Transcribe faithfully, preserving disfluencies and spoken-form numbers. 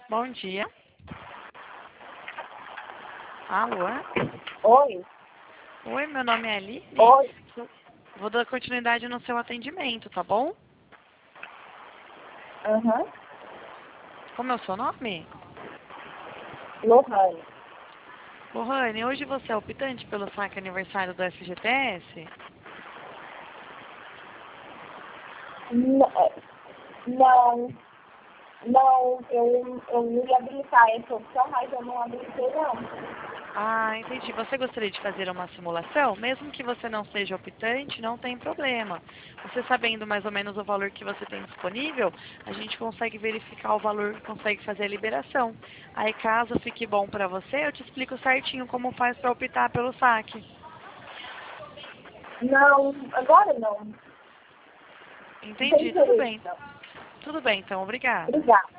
Bom dia. Alô? Oi? Oi, meu nome é Aline. Oi? Vou dar continuidade no seu atendimento, tá bom? Aham. Como é o seu nome? Lohane. Lohane, hoje você é optante pelo saque aniversário do F G T S? N- é, Não, não, eu, eu ia habilitar essa opção, mas eu não habilitei não. Ah, entendi. Você gostaria de fazer uma simulação? Mesmo que você não seja optante, não tem problema. Você sabendo mais ou menos o valor que você tem disponível, a gente consegue verificar o valor, consegue fazer a liberação. Aí, caso fique bom para você, eu te explico certinho como faz para optar pelo saque. Não, agora não. Não tem Entendi, tudo interesse bem. não. Tudo bem, então, obrigada. Obrigada.